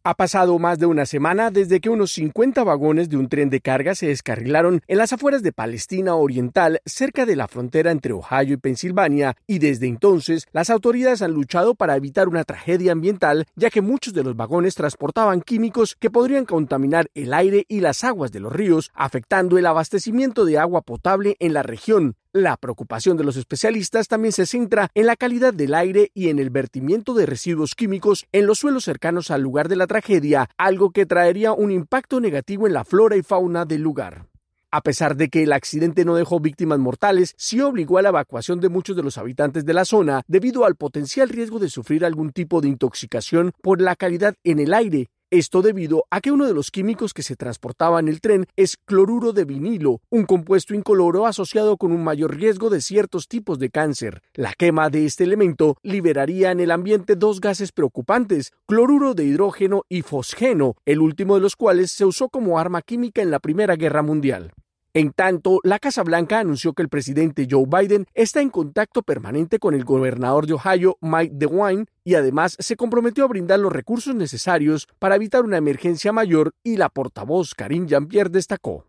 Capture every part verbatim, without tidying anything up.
Ha pasado más de una semana desde que unos cincuenta vagones de un tren de carga se descarrilaron en las afueras de Palestina Oriental, cerca de la frontera entre Ohio y Pensilvania, y desde entonces las autoridades han luchado para evitar una tragedia ambiental, ya que muchos de los vagones transportaban químicos que podrían contaminar el aire y las aguas de los ríos, afectando el abastecimiento de agua potable en la región. La preocupación de los especialistas también se centra en la calidad del aire y en el vertimiento de residuos químicos en los suelos cercanos al lugar de la tragedia, algo que traería un impacto negativo en la flora y fauna del lugar. A pesar de que el accidente no dejó víctimas mortales, sí obligó a la evacuación de muchos de los habitantes de la zona debido al potencial riesgo de sufrir algún tipo de intoxicación por la calidad en el aire. Esto debido a que uno de los químicos que se transportaba en el tren es cloruro de vinilo, un compuesto incoloro asociado con un mayor riesgo de ciertos tipos de cáncer. La quema de este elemento liberaría en el ambiente dos gases preocupantes, cloruro de hidrógeno y fosgeno, el último de los cuales se usó como arma química en la Primera Guerra Mundial. En tanto, la Casa Blanca anunció que el presidente Joe Biden está en contacto permanente con el gobernador de Ohio, Mike DeWine, y además se comprometió a brindar los recursos necesarios para evitar una emergencia mayor, y la portavoz Karine Jean-Pierre destacó.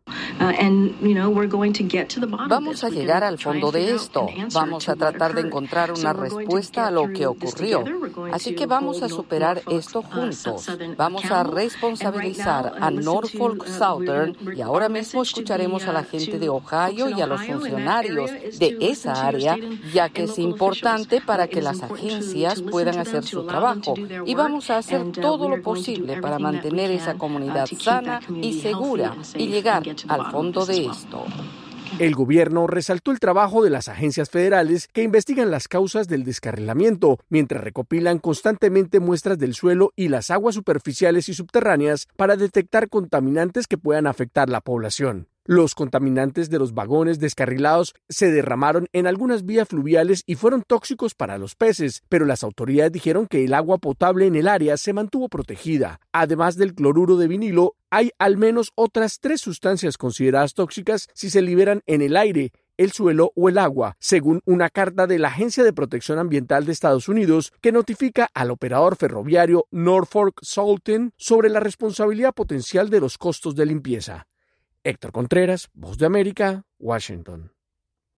Vamos a llegar al fondo de esto. Vamos a tratar de encontrar una respuesta a lo que ocurrió. Así que vamos a superar esto juntos. Vamos a responsabilizar a Norfolk Southern y ahora mismo escucharemos a la gente de Ohio y a los funcionarios de esa área, ya que es importante para que las agencias puedan hacer su trabajo. Y vamos a hacer todo lo posible para mantener esa comunidad sana y segura y llegar al fondo de esto. El gobierno resaltó el trabajo de las agencias federales que investigan las causas del descarrilamiento, mientras recopilan constantemente muestras del suelo y las aguas superficiales y subterráneas para detectar contaminantes que puedan afectar la población. Los contaminantes de los vagones descarrilados se derramaron en algunas vías fluviales y fueron tóxicos para los peces, pero las autoridades dijeron que el agua potable en el área se mantuvo protegida. Además del cloruro de vinilo, hay al menos otras tres sustancias consideradas tóxicas si se liberan en el aire, el suelo o el agua, según una carta de la Agencia de Protección Ambiental de Estados Unidos que notifica al operador ferroviario Norfolk Southern sobre la responsabilidad potencial de los costos de limpieza. Héctor Contreras, Voz de América, Washington.